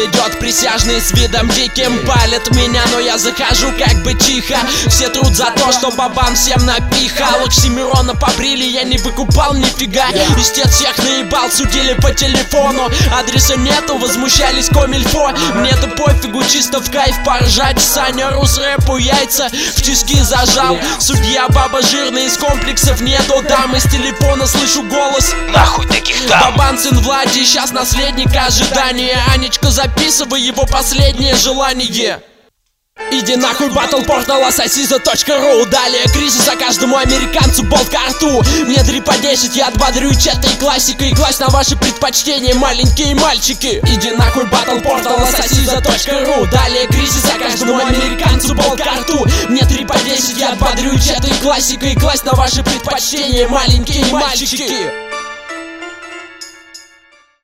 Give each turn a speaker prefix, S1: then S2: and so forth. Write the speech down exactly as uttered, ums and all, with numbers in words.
S1: идет присяжный с видом диким. Палит меня, но я захожу как бы тихо. Все труд за то, что бабам всем напихал. Оксимирона побрили, я не выкупал нифига. Истец всех наебал, судили по телефону. Адреса нету, возмущались комильфо. Мне-то пофигу, чисто в кайф поржать. Саня Рус рэпу яйца в тиски зажал. Судья баба жирная, из комплексов нету дам. Из телефона слышу голос:
S2: нахуй таких там.
S1: Бабан сын Влади, сейчас наследник ожидания. Анечка, записывай его последнее желание. Иди нахуй, батл портал ассасиза точка ру. Далее кризис, а каждому американцу болт ко рту. Мне три по десять, я отбодрю этой классикой. Класть на ваши предпочтения, маленькие мальчики. Иди нахуй, батл портал ассасиза точка ру. Далее кризис, а каждому американцу болт ко рту. Мне три по десять, я отбодрю этой классикой. Класть на ваши предпочтения, маленькие мальчики.